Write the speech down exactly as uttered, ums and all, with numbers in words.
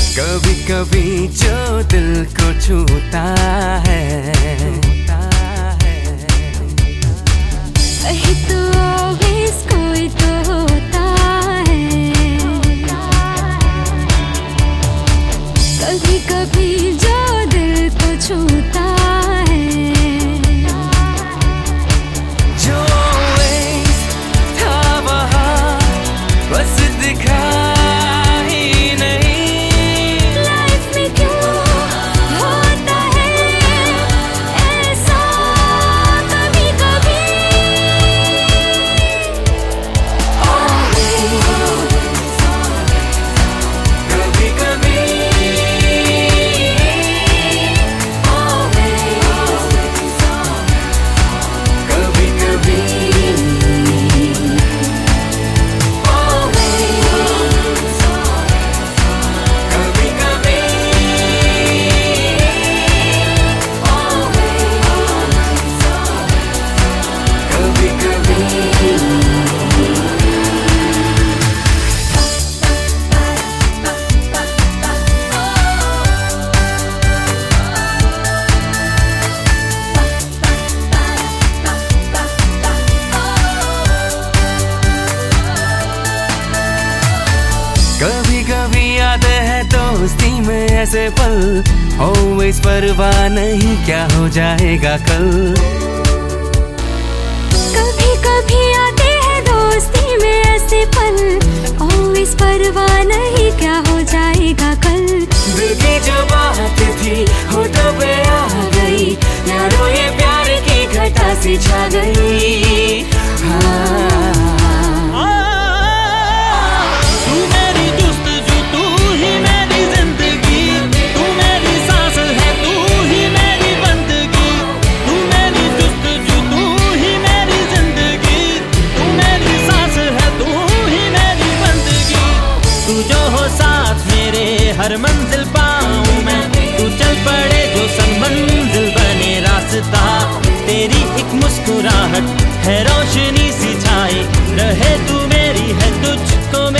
कभी कभी जो दिल को छूता है, कहीं तो always कोई तो होता है। कभी कभी जो दिल को छूता है, जो always था वहाँ बस दिखा कभी कभी आते हैं दोस्ती में ऐसे पल, always परवाह नहीं क्या हो जाएगा कल। कभी कभी आते हैं दोस्ती में ऐसे पल, always परवाह नहीं क्या हो जाएगा कल। दिल की जो बात थी होठों पे आ गई, यारों ये प्यार की घटा सी छा गई। हाँ हर मंजिल पाऊं मैं, तू चल पड़े जो संग मंजिल बने रास्ता। तेरी एक मुस्कुराहट है रोशनी सी छाई, रहे तू मेरी है तुझको